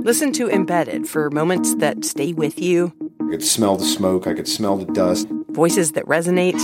Listen to Embedded for moments that stay with you. I could smell the smoke. I could smell the dust. Voices that resonate.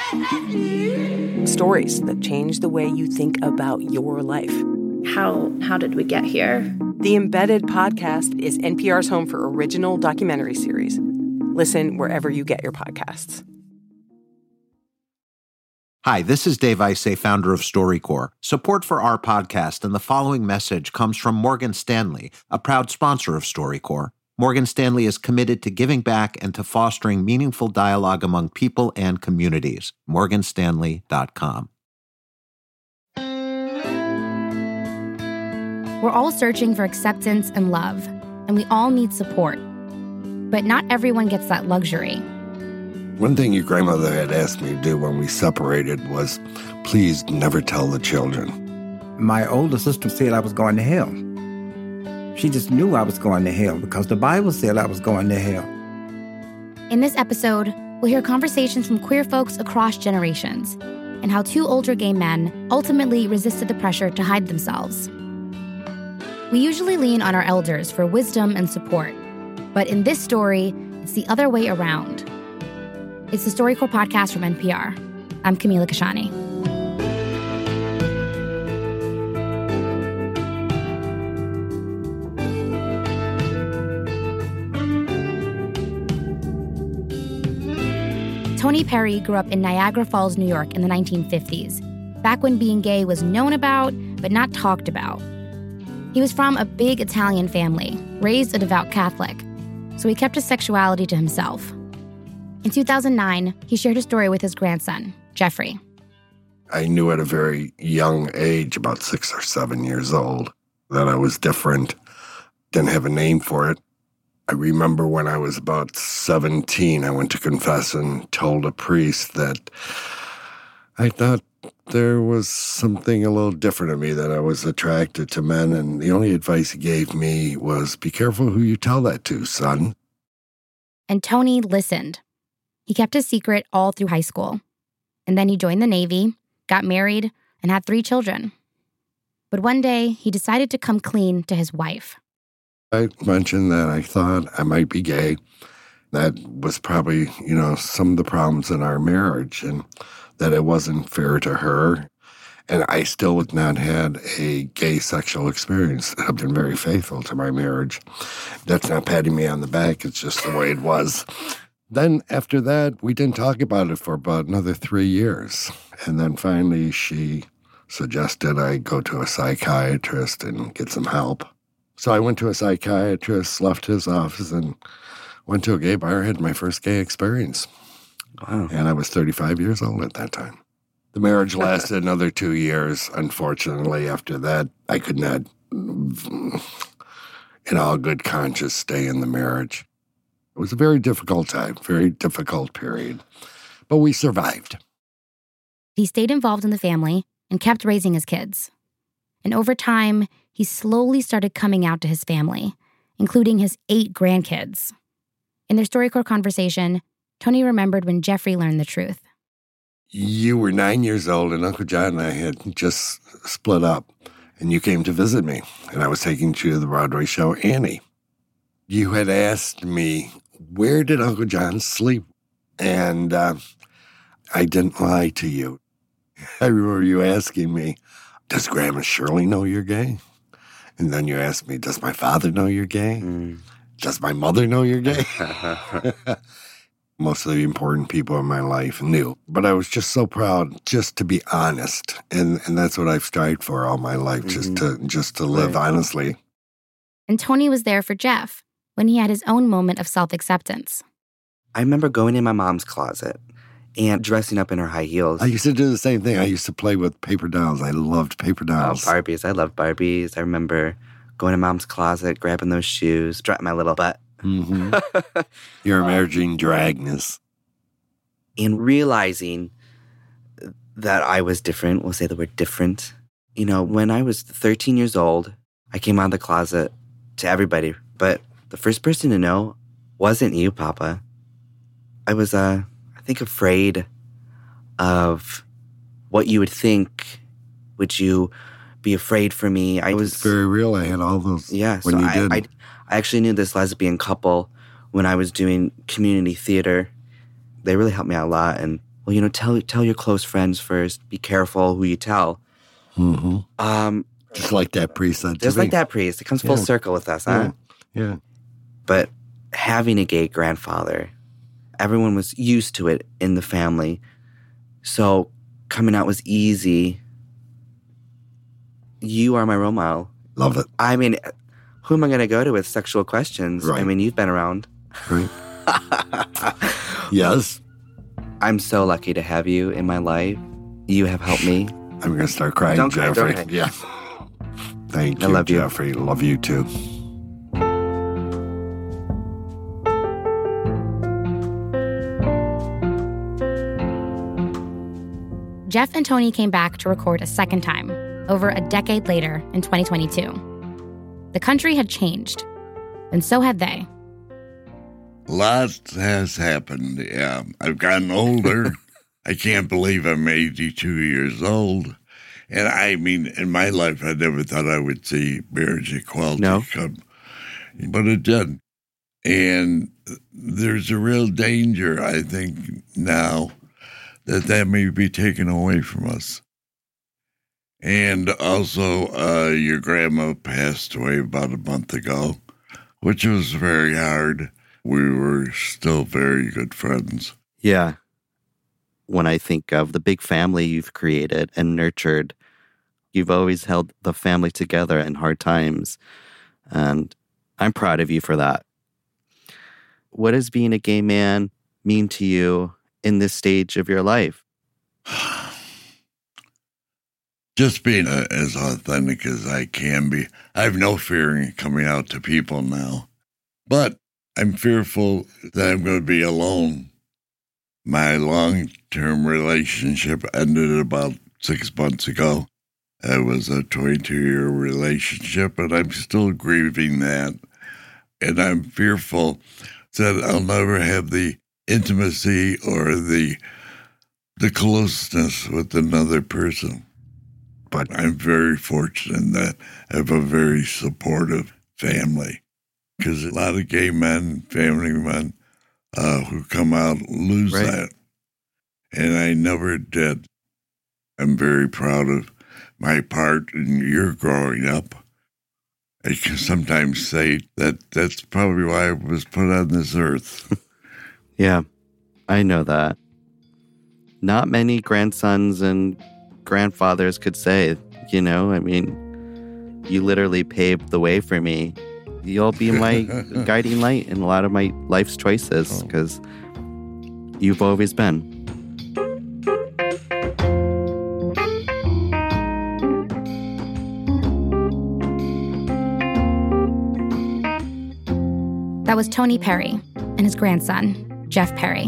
Stories that change the way you think about your life. How did we get here? The Embedded podcast is NPR's home for original documentary series. Listen wherever you get your podcasts. Hi, this is Dave Isay, founder of StoryCorps. Support for our podcast and the following message comes from Morgan Stanley, a proud sponsor of StoryCorps. Morgan Stanley is committed to giving back and to fostering meaningful dialogue among people and communities. morganstanley.com. We're all searching for acceptance and love, and we all need support. But not everyone gets that luxury. One thing your grandmother had asked me to do when we separated was, please never tell the children. My older sister said I was going to hell. She just knew I was going to hell because the Bible said I was going to hell. In this episode, we'll hear conversations from queer folks across generations and how two older gay men ultimately resisted the pressure to hide themselves. We usually lean on our elders for wisdom and support, but in this story, it's the other way around. It's the StoryCorps podcast from NPR. I'm Camila Kashani. Tony Perry grew up in Niagara Falls, New York in the 1950s, back when being gay was known about but not talked about. He was from a big Italian family, raised a devout Catholic, so he kept his sexuality to himself. In 2009, he shared his story with his grandson, Jeffrey. I knew at a very young age, about 6 or 7 years old, that I was different, didn't have a name for it. I remember when I was about 17, I went to confess and told a priest that I thought there was something a little different in me, that I was attracted to men, and the only advice he gave me was, be careful who you tell that to, son. And Tony listened. He kept his secret all through high school. And then he joined the Navy, got married, and had 3 children. But one day, he decided to come clean to his wife. I mentioned that I thought I might be gay. That was probably, some of the problems in our marriage, and that it wasn't fair to her. And I still had not had a gay sexual experience. I've been very faithful to my marriage. That's not patting me on the back. It's just the way it was. Then after that, we didn't talk about it for about another 3 years. And then finally she suggested I go to a psychiatrist and get some help. So I went to a psychiatrist, left his office, and went to a gay bar, had my first gay experience. Wow. And I was 35 years old at that time. The marriage lasted another 2 years. Unfortunately, after that, I could not, in all good conscience, stay in the marriage. It was a very difficult time, very difficult period. But we survived. He stayed involved in the family and kept raising his kids. And over time, he slowly started coming out to his family, including his 8 grandkids. In their StoryCorps conversation, Tony remembered when Jeffrey learned the truth. You were 9 years old, and Uncle John and I had just split up, and you came to visit me, and I was taking you to the Broadway show, Annie. You had asked me, where did Uncle John sleep? And I didn't lie to you. I remember you asking me, does Grandma Shirley know you're gay? And then you asked me, does my father know you're gay? Does my mother know you're gay? Most of the important people in my life knew. But I was just so proud just to be honest. And that's what I've strived for all my life, just to live honestly. And Tony was there for Jeff when he had his own moment of self-acceptance. I remember going in my mom's closet and dressing up in her high heels. I used to do the same thing. I used to play with paper dolls. I loved paper dolls. Oh, Barbies. I loved Barbies. I remember going in mom's closet, grabbing those shoes, dropping my little butt. Your emerging dragness. And realizing that I was different, we'll say the word different. When I was 13 years old, I came out of the closet to everybody, but the first person to know wasn't you, Papa. I was, I think, afraid of what you would think. Would you be afraid for me. I was very real. I had all those. Yeah, when so you did. I actually knew this lesbian couple when I was doing community theater. They really helped me out a lot. And, well, tell your close friends first. Be careful who you tell. Mm-hmm. Just like that priest said to Just me. like that priest. It comes full circle with us, huh? Yeah. But having a gay grandfather, everyone was used to it in the family. So coming out was easy. You are my role model. Love it. I mean, who am I going to go to with sexual questions? Right. I mean, you've been around. Right. Yes. I'm so lucky to have you in my life. You have helped me. I'm going to start crying, Don't cry, Jeffrey. don't cry. Yeah. Thank you, I love you. Jeffrey. Love you too. Jeff and Tony came back to record a second time, over a decade later in 2022. The country had changed, and so had they. Lots has happened, yeah. I've gotten older. I can't believe I'm 82 years old. And I mean, in my life, I never thought I would see marriage equality come. But it did. And there's a real danger, I think, now that may be taken away from us. And also, your grandma passed away about a month ago, which was very hard. We were still very good friends. Yeah. When I think of the big family you've created and nurtured, you've always held the family together in hard times. And I'm proud of you for that. What does being a gay man mean to you in this stage of your life? Just being as authentic as I can be. I have no fear in coming out to people now. But I'm fearful that I'm going to be alone. My long-term relationship ended about 6 months ago. It was a 22-year relationship, and I'm still grieving that. And I'm fearful that I'll never have the intimacy or the closeness with another person. But I'm very fortunate that I have a very supportive family. Because a lot of gay men, family men, who come out lose that. And I never did. I'm very proud of my part in your growing up. I can sometimes say that that's probably why I was put on this earth. Yeah, I know that. Not many grandsons and grandfathers could say, I mean, you literally paved the way for me. You'll be my guiding light in a lot of my life's choices because you've always been. That was Tony Perry and his grandson, Jeff Perry.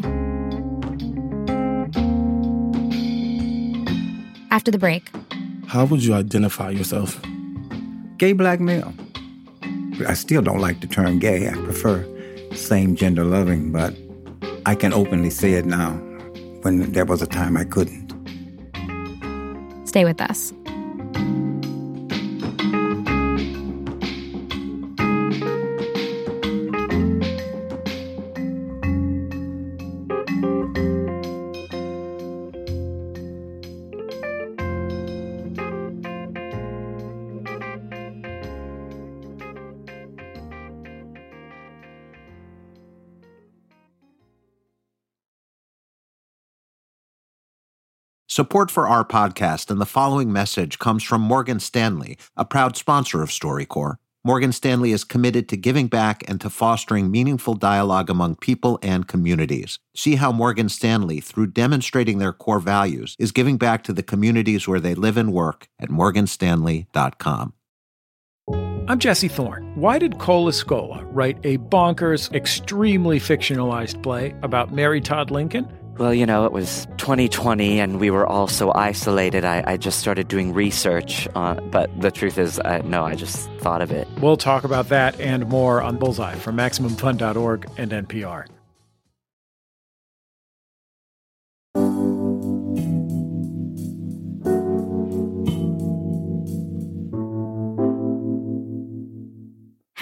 After the break. How would you identify yourself? Gay black male. I still don't like the term gay. I prefer same-gender loving, but I can openly say it now when there was a time I couldn't. Stay with us. Support for our podcast and the following message comes from Morgan Stanley, a proud sponsor of StoryCorps. Morgan Stanley is committed to giving back and to fostering meaningful dialogue among people and communities. See how Morgan Stanley, through demonstrating their core values, is giving back to the communities where they live and work at morganstanley.com. I'm Jesse Thorne. Why did Cole Escola write a bonkers, extremely fictionalized play about Mary Todd Lincoln? Well, it was 2020 and we were all so isolated. I just started doing research, but the truth is, no, I just thought of it. We'll talk about that and more on Bullseye from MaximumFun.org and NPR.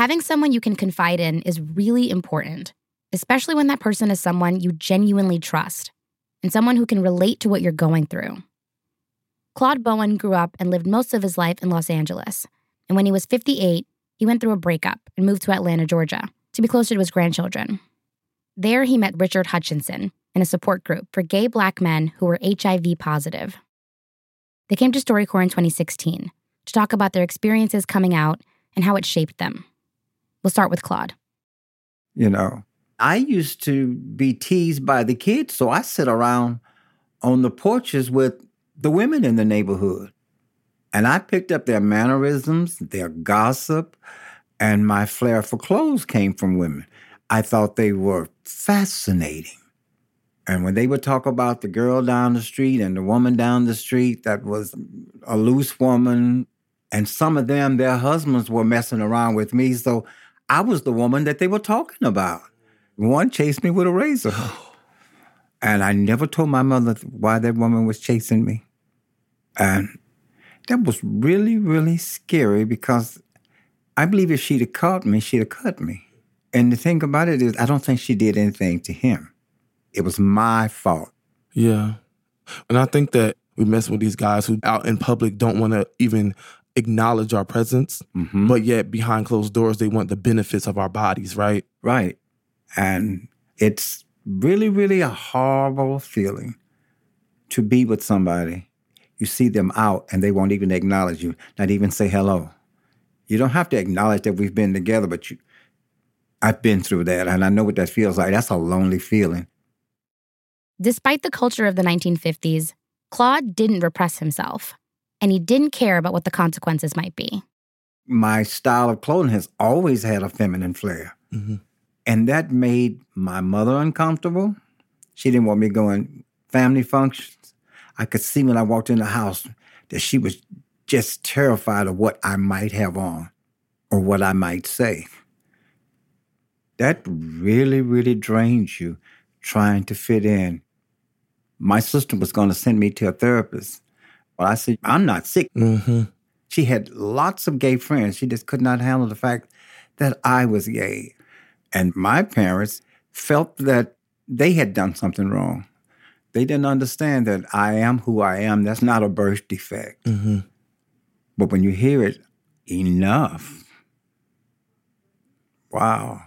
Having someone you can confide in is really important, especially when that person is someone you genuinely trust and someone who can relate to what you're going through. Claude Bowen grew up and lived most of his life in Los Angeles, and when he was 58, he went through a breakup and moved to Atlanta, Georgia, to be closer to his grandchildren. There, he met Richard Hutchinson in a support group for gay Black men who were HIV positive. They came to StoryCorps in 2016 to talk about their experiences coming out and how it shaped them. We'll start with Claude. You know, I used to be teased by the kids, so I sit around on the porches with the women in the neighborhood. And I picked up their mannerisms, their gossip, and my flair for clothes came from women. I thought they were fascinating. And when they would talk about the girl down the street and the woman down the street that was a loose woman, and some of them, their husbands were messing around with me, so I was the woman that they were talking about. One chased me with a razor. And I never told my mother why that woman was chasing me. And that was really, really scary because I believe if she'd have caught me, she'd have cut me. And the thing about it is, I don't think she did anything to him. It was my fault. Yeah. And I think that we mess with these guys who out in public don't want to even acknowledge our presence, but yet behind closed doors, they want the benefits of our bodies, right? Right. And it's really, really a horrible feeling to be with somebody. You see them out and they won't even acknowledge you, not even say hello. You don't have to acknowledge that we've been together, but I've been through that and I know what that feels like. That's a lonely feeling. Despite the culture of the 1950s, Claude didn't repress himself, and he didn't care about what the consequences might be. My style of clothing has always had a feminine flair. And that made my mother uncomfortable. She didn't want me going family functions. I could see when I walked in the house that she was just terrified of what I might have on or what I might say. That really, really drains you trying to fit in. My sister was going to send me to a therapist. But I said, I'm not sick. She had lots of gay friends. She just could not handle the fact that I was gay. And my parents felt that they had done something wrong. They didn't understand that I am who I am. That's not a birth defect. But when you hear it enough, wow.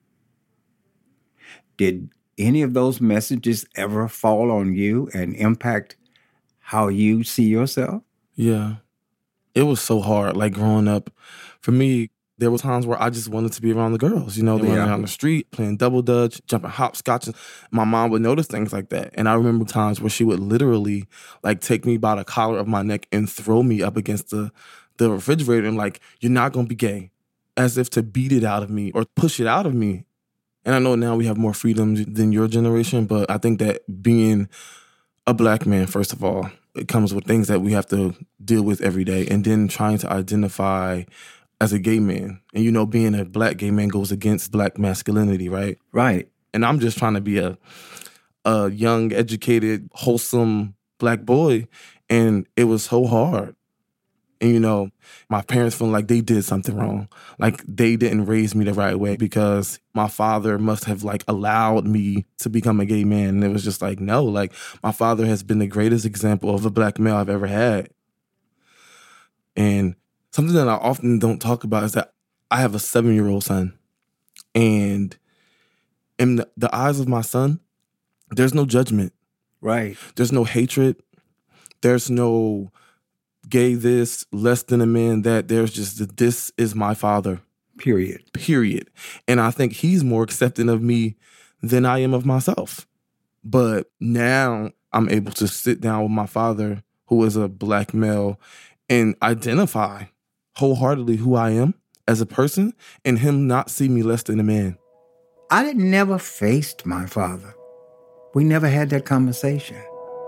Did any of those messages ever fall on you and impact how you see yourself? Yeah. It was so hard, like growing up. For me, there were times where I just wanted to be around the girls, running down the street, playing double dutch, jumping hopscotch. My mom would notice things like that. And I remember times where she would literally take me by the collar of my neck and throw me up against the refrigerator and you're not going to be gay, as if to beat it out of me or push it out of me. And I know now we have more freedom than your generation, but I think that being a Black man, first of all, it comes with things that we have to deal with every day. And then trying to identify as a gay man. And, being a Black gay man goes against Black masculinity, right? Right. And I'm just trying to be a young, educated, wholesome Black boy. And it was so hard. And, my parents feeling like they did something wrong. Like they didn't raise me the right way because my father must have allowed me to become a gay man. And it was just no, my father has been the greatest example of a Black male I've ever had. And something that I often don't talk about is that I have a 7-year-old son. And in the eyes of my son, there's no judgment. Right. There's no hatred. There's no gay this, less than a man that. There's just this is my father. Period. And I think he's more accepting of me than I am of myself. But now I'm able to sit down with my father, who is a Black male, and identify wholeheartedly who I am as a person, and him not see me less than a man. I never faced my father. We never had that conversation.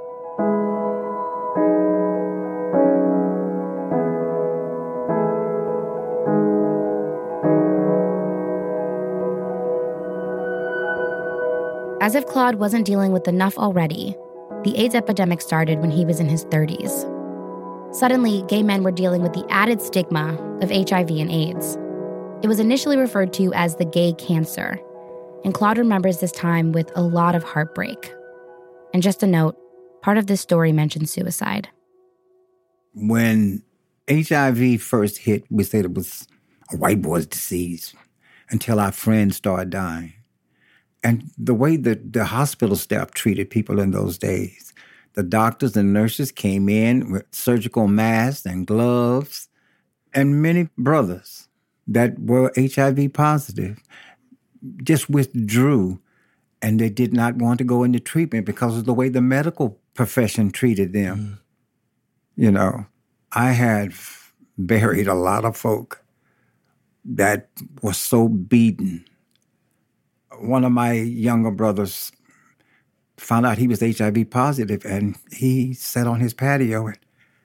As if Claude wasn't dealing with enough already, the AIDS epidemic started when he was in his 30s. Suddenly, gay men were dealing with the added stigma of HIV and AIDS. It was initially referred to as the gay cancer, and Claude remembers this time with a lot of heartbreak. And just a note, part of this story mentions suicide. When HIV first hit, we said it was a white boy's disease until our friends started dying. And the way that the hospital staff treated people in those days, the doctors and nurses came in with surgical masks and gloves, and many brothers that were HIV positive just withdrew, and they did not want to go into treatment because of the way the medical profession treated them. You know, I had buried a lot of folk that were so beaten. One of my younger brothers found out he was HIV positive, and he sat on his patio and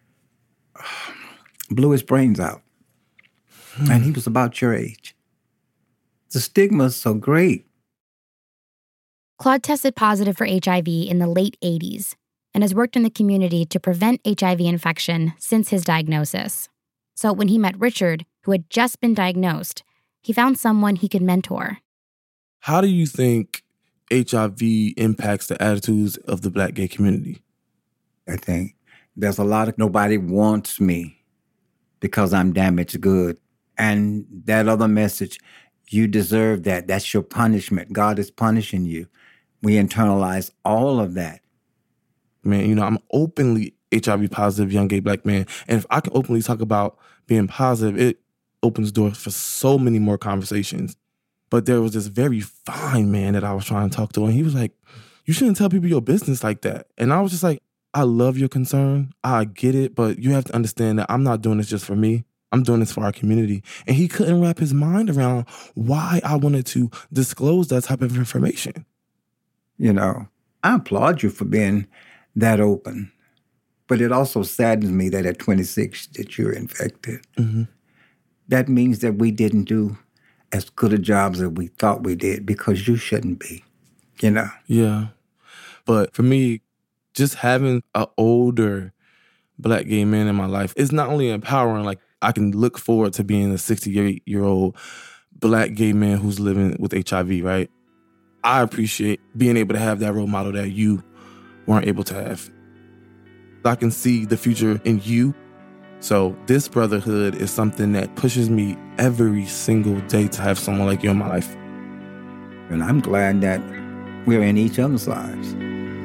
blew his brains out. And he was about your age. The stigma is so great. Claude tested positive for HIV in the late 80s and has worked in the community to prevent HIV infection since his diagnosis. So when he met Richard, who had just been diagnosed, he found someone he could mentor. How do you think HIV impacts the attitudes of the Black gay community? I think there's a lot of nobody wants me because I'm damaged good. And that other message, you deserve that. That's your punishment. God is punishing you. We internalize all of that. Man, you know, I'm openly HIV positive young gay Black man. And if I can openly talk about being positive, it opens doors for so many more conversations. But there was this very fine man that I was trying to talk to, and he was like, you shouldn't tell people your business like that. And I was just like, I love your concern. I get it, but you have to understand that I'm not doing this just for me. I'm doing this for our community. And he couldn't wrap his mind around why I wanted to disclose that type of information. You know, I applaud you for being that open. But it also saddens me that at 26 that you're infected. Mm-hmm. That means that we didn't do as good a job as we thought we did because you shouldn't be, you know? Yeah. But for me, just having an older Black gay man in my life is not only empowering, like I can look forward to being a 68-year-old Black gay man who's living with HIV, right? I appreciate being able to have that role model that you weren't able to have. I can see the future in you. So this brotherhood is something that pushes me every single day to have someone like you in my life. And I'm glad that we're in each other's lives.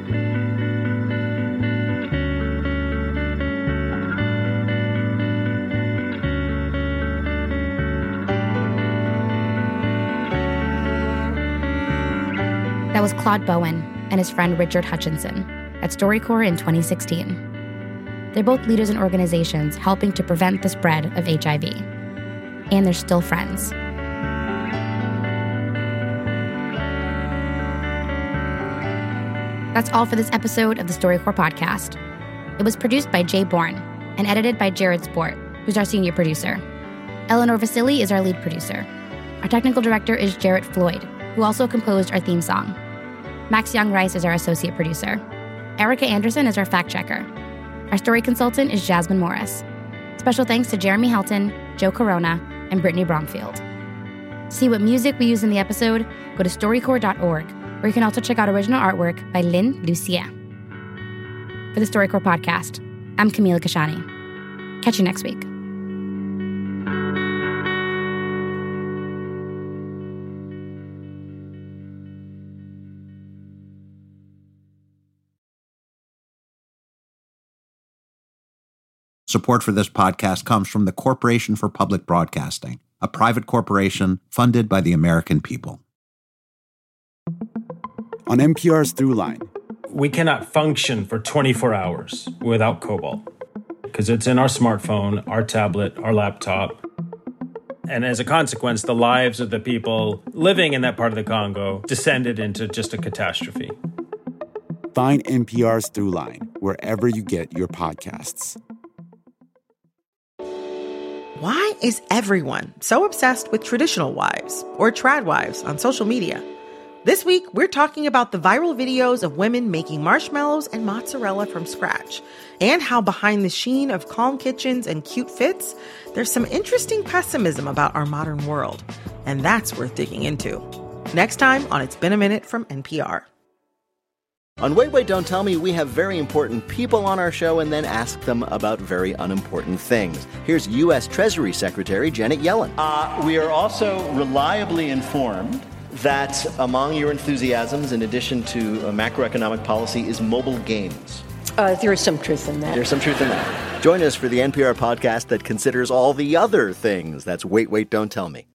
That was Claude Bowen and his friend Richard Hutchinson at StoryCorps in 2016. They're both leaders in organizations helping to prevent the spread of HIV. And they're still friends. That's all for this episode of the StoryCorps podcast. It was produced by Jay Bourne and edited by Jared Sport, who's our senior producer. Eleanor Vasily is our lead producer. Our technical director is Jarrett Floyd, who also composed our theme song. Max Young Rice is our associate producer. Erica Anderson is our fact checker. Our story consultant is Jasmine Morris. Special thanks to Jeremy Helton, Joe Corona, and Brittany Bromfield. To see what music we use in the episode, go to storycorps.org, where you can also check out original artwork by Lynn Lucia. For the StoryCorps podcast, I'm Camila Kashani. Catch you next week. Support for this podcast comes from the Corporation for Public Broadcasting, a private corporation funded by the American people. On NPR's Throughline. We cannot function for 24 hours without cobalt because it's in our smartphone, our tablet, our laptop. And as a consequence, the lives of the people living in that part of the Congo descended into just a catastrophe. Find NPR's Throughline wherever you get your podcasts. Why is everyone so obsessed with traditional wives or trad wives on social media? This week, we're talking about the viral videos of women making marshmallows and mozzarella from scratch, and how behind the sheen of calm kitchens and cute fits, there's some interesting pessimism about our modern world. And that's worth digging into. Next time on It's Been a Minute from NPR. On Wait, Wait, Don't Tell Me, we have very important people on our show and then ask them about very unimportant things. Here's U.S. Treasury Secretary Janet Yellen. We are also reliably informed that among your enthusiasms, in addition to macroeconomic policy, is mobile games. There is some truth in that. There's some truth in that. Join us for the NPR podcast that considers all the other things. That's Wait, Wait, Don't Tell Me.